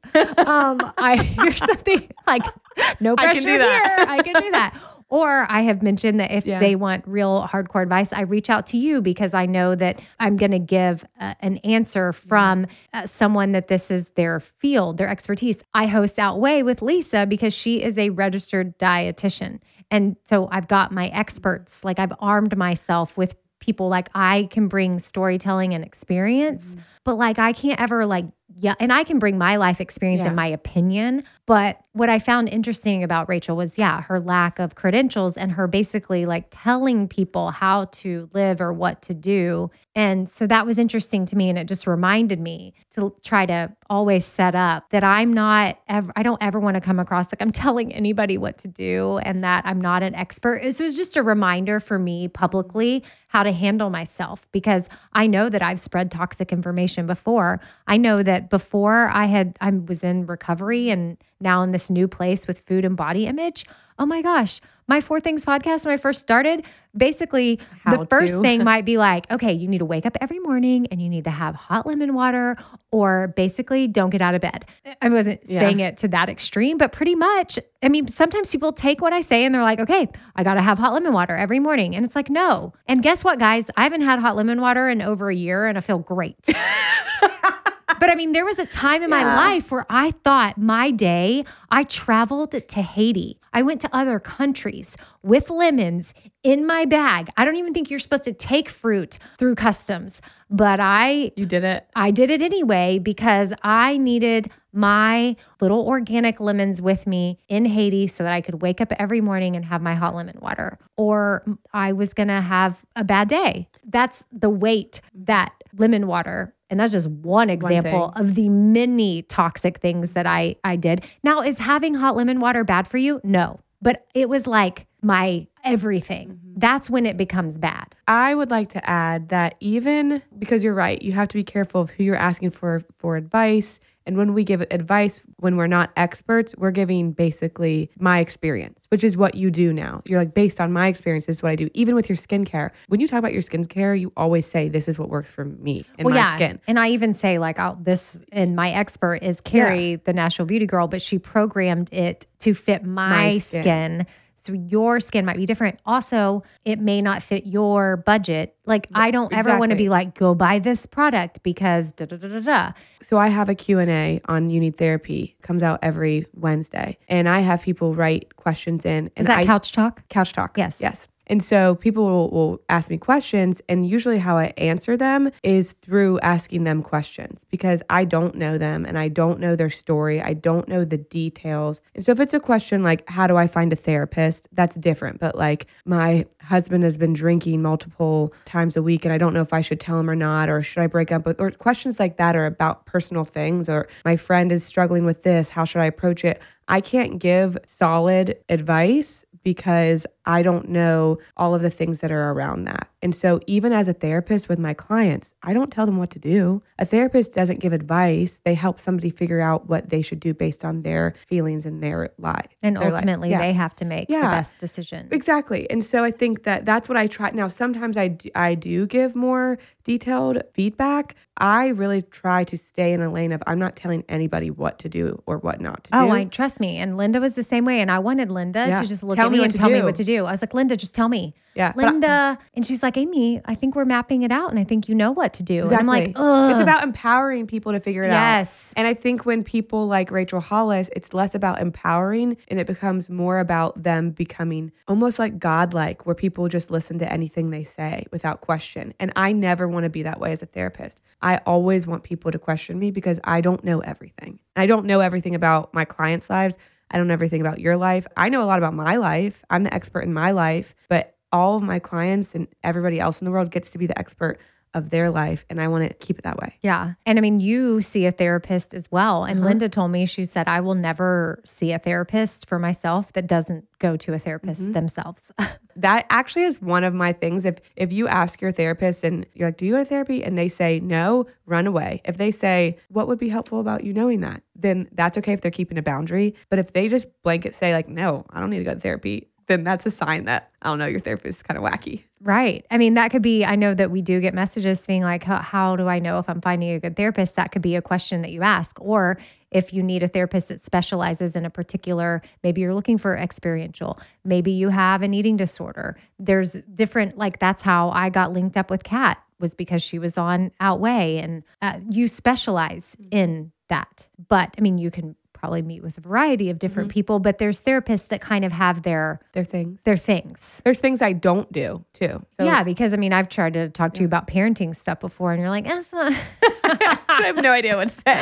I hear something like no pressure here. I can do that. Or I have mentioned that if they want real hardcore advice, I reach out to you because I know that I'm going to give an answer from someone that this is their field, their expertise. I host Outweigh with Lisa because she is a registered dietitian. And so I've got my experts, like I've armed myself with people like I can bring storytelling and experience, but like I can't ever like, and I can bring my life experience and my opinion. But what I found interesting about Rachel was, her lack of credentials and her basically like telling people how to live or what to do. And so that was interesting to me. And it just reminded me to try to always set up that I don't ever want to come across like I'm telling anybody what to do and that I'm not an expert. This was just a reminder for me publicly how to handle myself because I know that I've spread toxic information before. I know that before I was in recovery and now in this new place with food and body image. Oh my gosh, my 4 Things podcast when I first started, basically the first thing might be like, okay, you need to wake up every morning and you need to have hot lemon water or basically don't get out of bed. I wasn't saying it to that extreme, but pretty much, I mean, sometimes people take what I say and they're like, okay, I got to have hot lemon water every morning. And it's like, no. And guess what, guys? I haven't had hot lemon water in over a year and I feel great. But I mean, there was a time in my life where I thought my day, I traveled to Haiti. I went to other countries with lemons in my bag. I don't even think you're supposed to take fruit through customs, but You did it? I did it anyway because I needed my little organic lemons with me in Haiti so that I could wake up every morning and have my hot lemon water, or I was going to have a bad day. That's the weight that lemon water. And that's just one example of the many toxic things that I did. Now, is having hot lemon water bad for you? No, but it was like my everything. That's when it becomes bad. I would like to add that even because you're right, you have to be careful of who you're asking for advice. And when we give advice, when we're not experts, we're giving basically my experience, which is what you do now. You're like, based on my experience, this is what I do. Even with your skincare, when you talk about your skincare, you always say, this is what works for me and my skin. And I even say like, and my expert is Carrie, the Nashville Beauty Girl, but she programmed it to fit my skin. So your skin might be different. Also, it may not fit your budget. Like I don't ever want to be like, go buy this product because da da da da da. So I have a Q&A on You Need Therapy. Comes out every Wednesday. And I have people write questions in. Is that Couch Talk? Couch Talk. Yes. And so people will ask me questions, and usually how I answer them is through asking them questions because I don't know them and I don't know their story. I don't know the details. And so if it's a question like, how do I find a therapist? That's different. But like my husband has been drinking multiple times a week and I don't know if I should tell him or not, or should I break up with, or questions like that are about personal things, or my friend is struggling with this. How should I approach it? I can't give solid advice because I don't know all of the things that are around that. And so even as a therapist with my clients, I don't tell them what to do. A therapist doesn't give advice. They help somebody figure out what they should do based on their feelings and their life. And ultimately they have to make the best decision. Exactly. And so I think that that's what I try. Now, sometimes I do give more detailed feedback. I really try to stay in a lane of I'm not telling anybody what to do or what not to do. Oh, trust me. And Linda was the same way. And I wanted Linda to just look at me and tell me what to do. I was like, Linda, just tell me. Yeah. Linda. And she's like, like, Amy, I think we're mapping it out and I think you know what to do. Exactly. And I'm like, ugh. It's about empowering people to figure it out. Yes. And I think when people like Rachel Hollis, it's less about empowering and it becomes more about them becoming almost like godlike, where people just listen to anything they say without question. And I never want to be that way as a therapist. I always want people to question me because I don't know everything. I don't know everything about my clients' lives. I don't know everything about your life. I know a lot about my life. I'm the expert in my life, but all of my clients and everybody else in the world gets to be the expert of their life. And I want to keep it that way. Yeah. And I mean, you see a therapist as well. And Linda told me, she said, I will never see a therapist for myself that doesn't go to a therapist themselves. That actually is one of my things. If you ask your therapist and you're like, do you go to therapy? And they say no, run away. If they say, what would be helpful about you knowing that? Then that's okay if they're keeping a boundary. But if they just blanket say like, no, I don't need to go to therapy, then that's a sign that, I don't know, your therapist is kind of wacky. Right. I mean, that could be, I know that we do get messages being like, how do I know if I'm finding a good therapist? That could be a question that you ask. Or if you need a therapist that specializes in a particular, maybe you're looking for experiential, maybe you have an eating disorder. There's different, like that's how I got linked up with Kat, was because she was on Outweigh, and you specialize in that. But I mean, you can probably meet with a variety of different people, but there's therapists that kind of have their things. Their things. There's things I don't do too. So yeah, because I mean, I've tried to talk to you about parenting stuff before, and you're like, that's not. I have no idea what to say.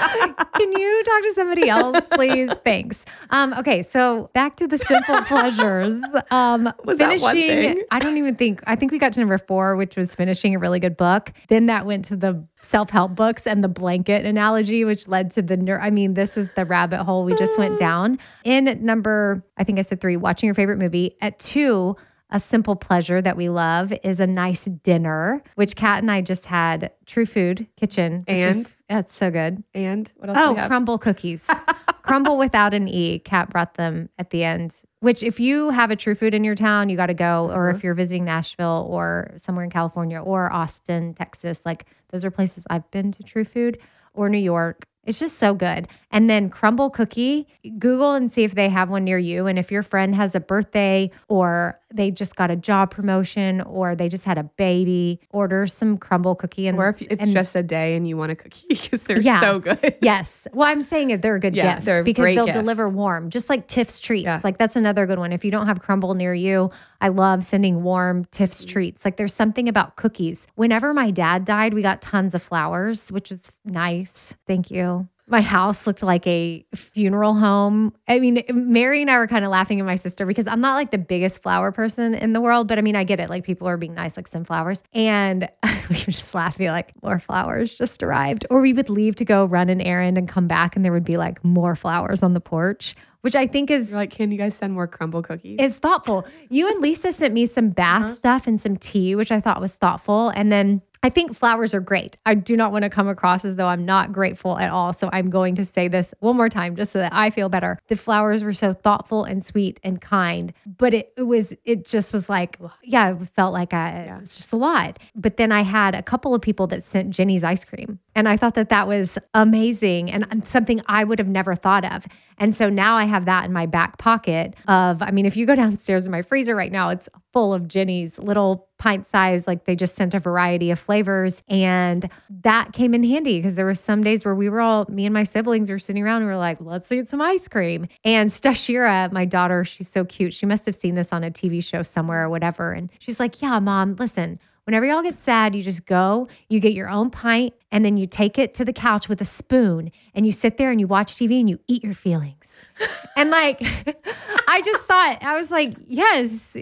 Can you talk to somebody else, please? Thanks. Okay, so back to the simple pleasures. Was that one thing? I think we got to number 4, which was finishing a really good book. Then that went to the self-help books and the blanket analogy, which led to this is the rabbit hole we just went down. In number, I think I said 3, watching your favorite movie. At 2, a simple pleasure that we love is a nice dinner, which Kat and I just had. True Food Kitchen. And? It's so good. And what else do we have? Crumble cookies. Crumble without an E. Kat brought them at the end, which if you have a True Food in your town, you got to go. Or if you're visiting Nashville or somewhere in California or Austin, Texas, like those are places I've been to True Food, or New York. It's just so good. And then Crumble Cookie, Google and see if they have one near you. And if your friend has a birthday or they just got a job promotion or they just had a baby, order some Crumble Cookie. Or if it's just a day and you want a cookie because they're so good. Yes. Well, I'm saying they're a good gift because they'll deliver warm, just like Tiff's Treats. Yeah. Like that's another good one. If you don't have Crumble near you, I love sending warm Tiff's Treats. Like there's something about cookies. Whenever my dad died, we got tons of flowers, which was nice. Thank you. My house looked like a funeral home. I mean, Mary and I were kind of laughing at my sister because I'm not like the biggest flower person in the world, but I mean, I get it. Like people are being nice, like some flowers. And we would just laugh, be like, more flowers just arrived. Or we would leave to go run an errand and come back and there would be like more flowers on the porch, which I think is... You're like, can you guys send more Crumble cookies? It's thoughtful. You and Lisa sent me some bath stuff and some tea, which I thought was thoughtful. And then I think flowers are great. I do not want to come across as though I'm not grateful at all. So I'm going to say this one more time just so that I feel better. The flowers were so thoughtful and sweet and kind, but it just was like, it felt like it's just a lot. But then I had a couple of people that sent Jenny's ice cream. And I thought that was amazing and something I would have never thought of. And so now I have that in my back pocket if you go downstairs in my freezer right now, it's full of Jenny's little pint size, like they just sent a variety of flavors. And that came in handy because there were some days where me and my siblings were sitting around and we were like, let's eat some ice cream. And Stashira, my daughter, she's so cute. She must have seen this on a TV show somewhere or whatever. And she's like, yeah, Mom, listen, whenever y'all get sad, you just go, you get your own pint, and then you take it to the couch with a spoon and you sit there and you watch TV and you eat your feelings. And like, I just thought, I was like, yes,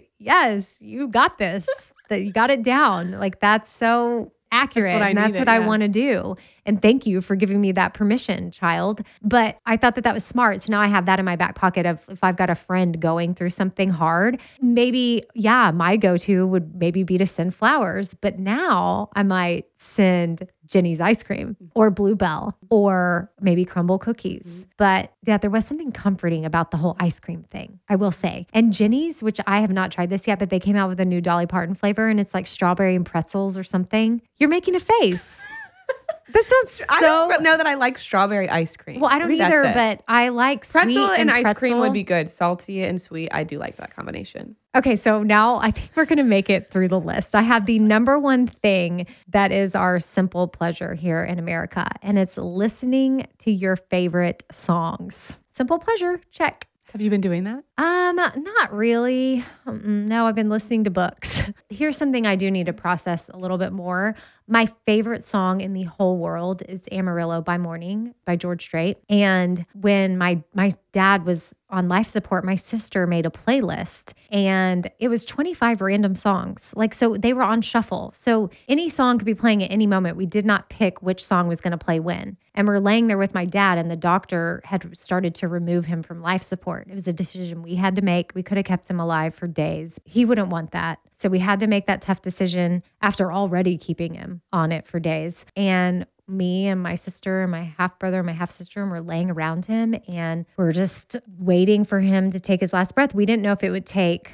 you got this, that you got it down. Like that's so accurate. That's what I want to do. And thank you for giving me that permission, child. But I thought that was smart. So now I have that in my back pocket of if I've got a friend going through something hard, maybe, my go-to would maybe be to send flowers. But now I might send Jenny's ice cream or Bluebell or maybe Crumble cookies. But there was something comforting about the whole ice cream thing, I will say. And Jenny's, which I have not tried this yet, but they came out with a new Dolly Parton flavor and it's like strawberry and pretzels or something. You're making a face. That sounds so. I don't know that I like strawberry ice cream. Well, I don't Maybe either, that's it. but I like pretzel sweet and ice pretzel. cream would be good. Salty and sweet. I do like that combination. Okay, so now I think we're going to make it through the list. I have the number one thing that is our simple pleasure here in America, and it's listening to your favorite songs. Simple pleasure, check. Have you been doing that? Not really. No, I've been listening to books. Here's something I do need to process a little bit more. My favorite song in the whole world is Amarillo by Morning by George Strait. And when my dad was on life support, my sister made a playlist and it was 25 random songs. So they were on shuffle. So any song could be playing at any moment. We did not pick which song was going to play when. And we're laying there with my dad and the doctor had started to remove him from life support. It was a decision we had to make. We could have kept him alive for days. He wouldn't want that. So we had to make that tough decision after already keeping him on it for days. And me and my sister and my half brother and my half sister, and we're laying around him and we're just waiting for him to take his last breath. We didn't know if it would take,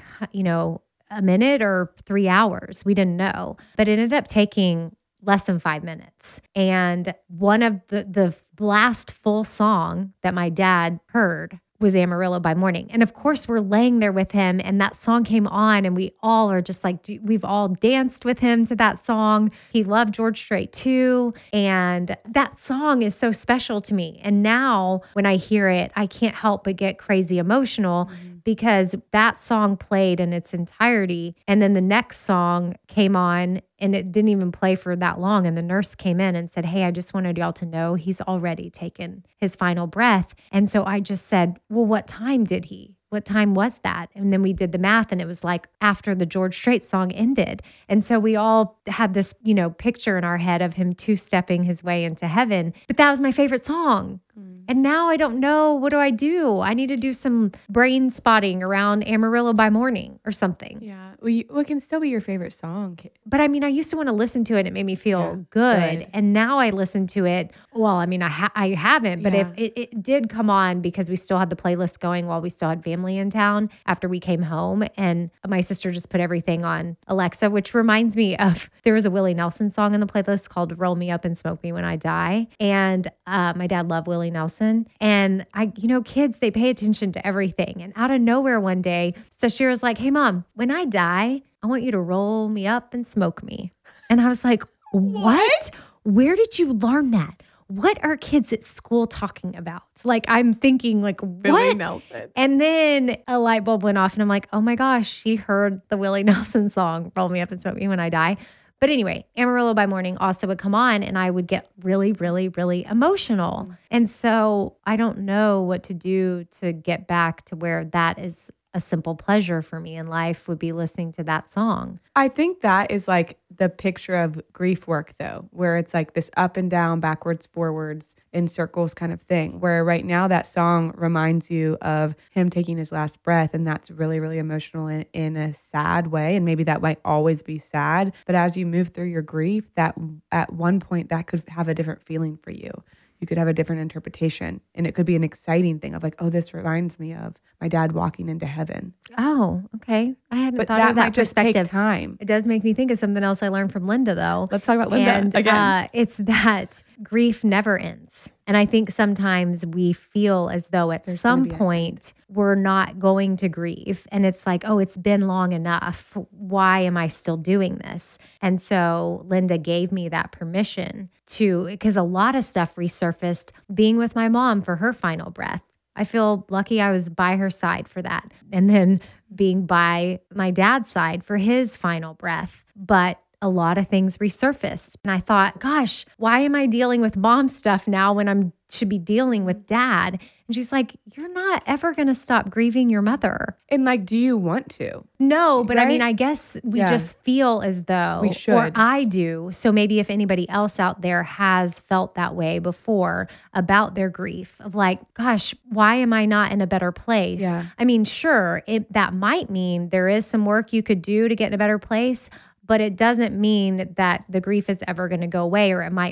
a minute or 3 hours. We didn't know, but it ended up taking less than 5 minutes. And one of the last full song that my dad heard was Amarillo by Morning. And of course, we're laying there with him and that song came on and we all are just like, we've all danced with him to that song. He loved George Strait too. And that song is so special to me. And now when I hear it, I can't help but get crazy emotional because that song played in its entirety. And then the next song came on and it didn't even play for that long. And the nurse came in and said, "Hey, I just wanted y'all to know he's already taken his final breath." And so I just said, "Well, what time did he? What time was that?" And then we did the math and it was like after the George Strait song ended. And so we all had this, picture in our head of him two-stepping his way into heaven. But that was my favorite song. And now I don't know, what do I do? I need to do some brain spotting around Amarillo by Morning or something. Yeah. Well, it can still be your favorite song. But I used to want to listen to it. It made me feel good. And now I listen to it. Well, I haven't, but if it did come on because we still had the playlist going while we still had family in town after we came home. And my sister just put everything on Alexa, which reminds me of, there was a Willie Nelson song in the playlist called Roll Me Up and Smoke Me When I Die. And my dad loved Willie Nelson. And kids, they pay attention to everything. And out of nowhere one day, Stashira's like, "Hey mom, when I die, I want you to roll me up and smoke me." And I was like, what? Where did you learn that? What are kids at school talking about? I'm thinking what? Willie Nelson. And then a light bulb went off and I'm like, oh my gosh, she heard the Willie Nelson song, Roll Me Up and Smoke Me When I Die. But anyway, Amarillo by Morning also would come on and I would get really, really, really emotional. And so I don't know what to do to get back to where that is a simple pleasure for me in life, would be listening to that song. I think that is like the picture of grief work though, where it's like this up and down, backwards, forwards, in circles kind of thing, where right now that song reminds you of him taking his last breath. And that's really, really emotional in a sad way. And maybe that might always be sad. But as you move through your grief, that at one point that could have a different feeling for you. You could have a different interpretation. And it could be an exciting thing of like, oh, this reminds me of my dad walking into heaven. Oh, okay. I hadn't But thought of that might just perspective. take time. It does make me think of something else I learned from Linda, though. Let's talk about Linda and, again. It's that grief never ends. And I think sometimes we feel as though at some point we're not going to grieve. And it's like, oh, it's been long enough. Why am I still doing this? And so Linda gave me that permission because a lot of stuff resurfaced being with my mom for her final breath. I feel lucky I was by her side for that. And then being by my dad's side for his final breath. But a lot of things resurfaced. And I thought, gosh, why am I dealing with mom stuff now when I should be dealing with dad? And she's like, you're not ever going to stop grieving your mother. And like, do you want to? No, but right? I guess we just feel as though, we should. or I do. So maybe if anybody else out there has felt that way before about their grief of like, gosh, why am I not in a better place? Yeah. Sure, that might mean there is some work you could do to get in a better place, but it doesn't mean that the grief is ever going to go away, or it might not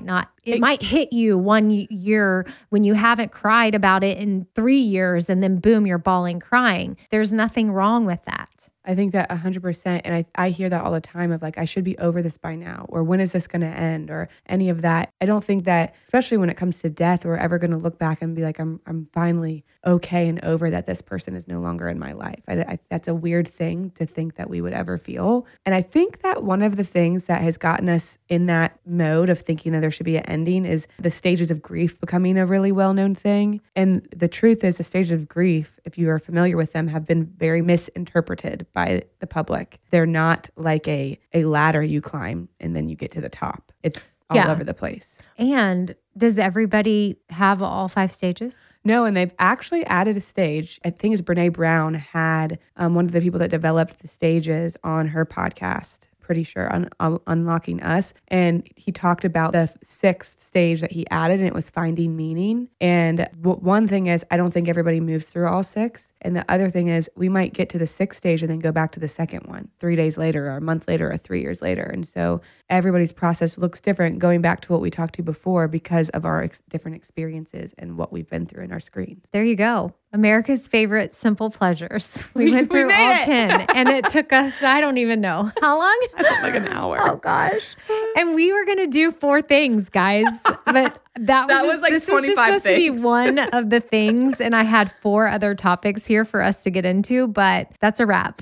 it might hit you 1 year when you haven't cried about it in 3 years, and then boom, you're bawling crying. There's nothing wrong with that. I think that 100%. And I hear that all the time of like, I should be over this by now, or when is this going to end, or any of that. I don't think that, especially when it comes to death, we're ever going to look back and be like, I'm finally okay and over that this person is no longer in my life. That's a weird thing to think that we would ever feel. And I think that one of the things that has gotten us in that mode of thinking that there should be an ending is the stages of grief becoming a really well-known thing. And the truth is, the stages of grief, if you are familiar with them, have been very misinterpreted by the public. They're not like a ladder you climb and then you get to the top. It's all over the place. And does everybody have all 5 stages? No, and they've actually added a stage. I think it's Brene Brown had one of the people that developed the stages on her podcast, pretty sure, on Unlocking Us. And he talked about the 6th stage that he added, and it was finding meaning. And one thing is, I don't think everybody moves through all 6. And the other thing is, we might get to the 6th stage and then go back to the second one 3 days later, or a month later, or 3 years later. And so everybody's process looks different, going back to what we talked to before, because of our different experiences and what we've been through in our screens. There you go. America's favorite simple pleasures. We went through all 10, and it took us, I don't even know how long. I felt like an hour. Oh gosh. And we were going to do 4 things, guys. But that was like this 25 was just supposed things. To be one of the things. And I had 4 other topics here for us to get into, but that's a wrap.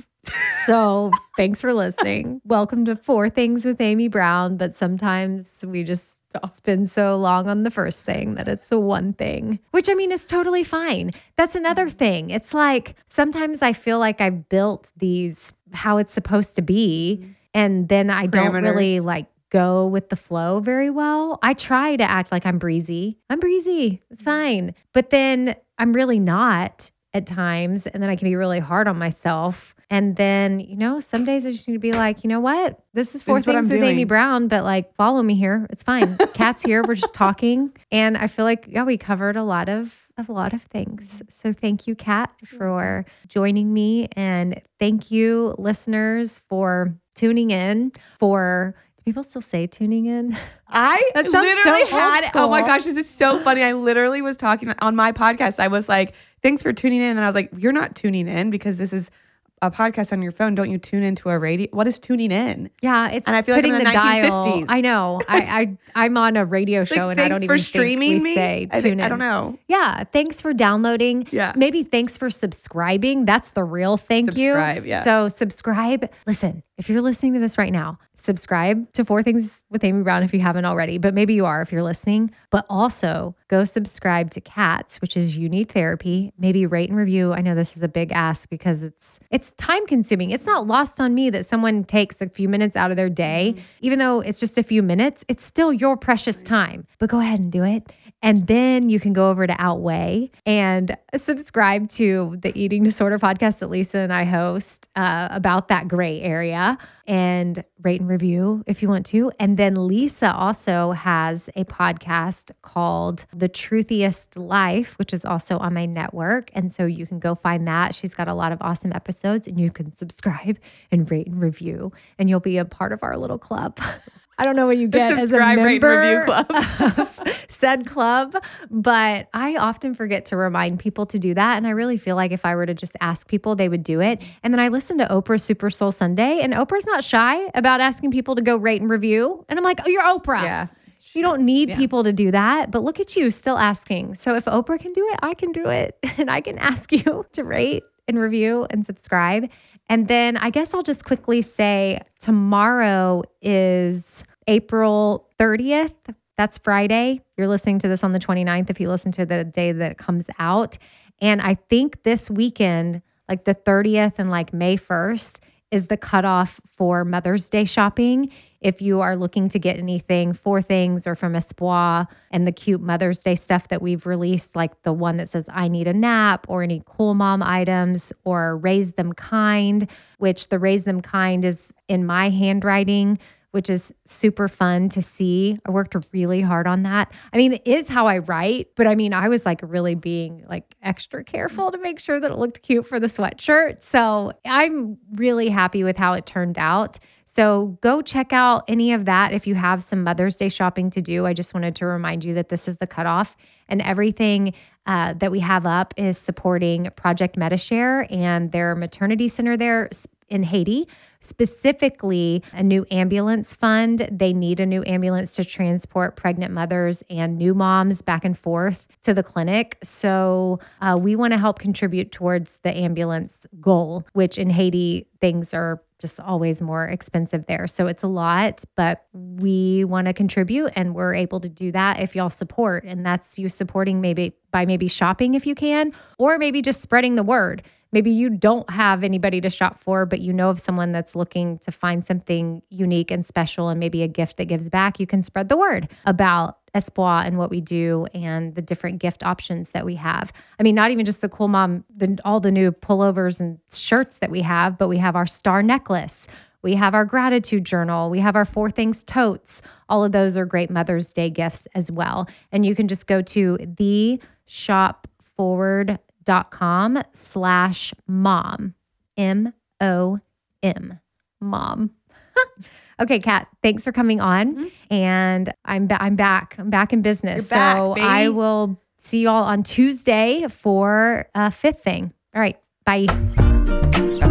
So thanks for listening. Welcome to 4 Things with Amy Brown. But sometimes we just spend so long on the first thing that it's a one thing, which I mean, is totally fine. That's another thing. It's like, sometimes I feel like I've built these how it's supposed to be. And then I don't really like go with the flow very well. I try to act like I'm breezy. It's fine. But then I'm really not at times. And then I can be really hard on myself. And then, some days I just need to be like, you know what? This is 4 Things with Amy Brown, but like, follow me here. It's fine. Kat's here. We're just talking. And I feel like, we covered a lot of things. So thank you, Kat, for joining me. And thank you, listeners, for tuning in. Do people still say tuning in? That literally had, oh my gosh, this is so funny. I literally was talking on my podcast. I was like, thanks for tuning in. And I was like, you're not tuning in because this is a podcast on your phone. Don't you tune into a radio? What is tuning in? Yeah, it's and I feel putting like in the 1950s. Dial. I know. I'm on a radio show, and I don't even think we say tune in. I don't know. Yeah, thanks for downloading. Yeah. Maybe thanks for subscribing. That's the real thank you. Yeah. So subscribe. Listen, if you're listening to this right now, subscribe to 4 Things with Amy Brown if you haven't already, but maybe you are if you're listening. But also go subscribe to Kat's, which is You Need Therapy. Maybe rate and review. I know this is a big ask because it's time consuming. It's not lost on me that someone takes a few minutes out of their day. Even though it's just a few minutes, it's still your precious time. But go ahead and do it. And then you can go over to Outweigh and subscribe to the eating disorder podcast that Lisa and I host about that gray area, and rate and review if you want to. And then Lisa also has a podcast called The Truthiest Life, which is also on my network. And so you can go find that. She's got a lot of awesome episodes, and you can subscribe and rate and review, and you'll be a part of our little club. I don't know what you get as a member rate, and review club. Of said club, but I often forget to remind people to do that. And I really feel like if I were to just ask people, they would do it. And then I listened to Oprah's Super Soul Sunday, and Oprah's not shy about asking people to go rate and review. And I'm like, oh, you're Oprah. Yeah. You don't need people to do that, but look at you still asking. So if Oprah can do it, I can do it. And I can ask you to rate and review and subscribe. And then I guess I'll just quickly say tomorrow is April 30th. That's Friday. You're listening to this on the 29th if you listen to the day that it comes out. And I think this weekend, like the 30th and like May 1st, is the cutoff for Mother's Day shopping. If you are looking to get anything, 4 Things or from Espoir and the cute Mother's Day stuff that we've released, like the one that says I need a nap, or any Cool Mom items, or Raise Them Kind, which the Raise Them Kind is in my handwriting, which is super fun to see. I worked really hard on that. I mean, it is how I write, but I mean, I was like really being like extra careful to make sure that it looked cute for the sweatshirt. So I'm really happy with how it turned out. So go check out any of that if you have some Mother's Day shopping to do. I just wanted to remind you that this is the cutoff, and everything that we have up is supporting Project Metashare and their maternity center there in Haiti, specifically a new ambulance fund. They need a new ambulance to transport pregnant mothers and new moms back and forth to the clinic. So we want to help contribute towards the ambulance goal, which in Haiti, things are just always more expensive there. So it's a lot, but we want to contribute, and we're able to do that if y'all support. And that's you supporting maybe shopping if you can, or maybe just spreading the word. Maybe you don't have anybody to shop for, but you know of someone that's looking to find something unique and special and maybe a gift that gives back. You can spread the word about Espoir and what we do and the different gift options that we have. I mean, not even just the Cool Mom, all the new pullovers and shirts that we have, but we have our star necklace. We have our gratitude journal. We have our 4 Things totes. All of those are great Mother's Day gifts as well. And you can just go to theshopforward.com/mom, MOM, mom. Okay, Kat, thanks for coming on. And I'm back. I'm back in business. You're back, so baby. I will see you all on Tuesday for 5th thing. All right, bye.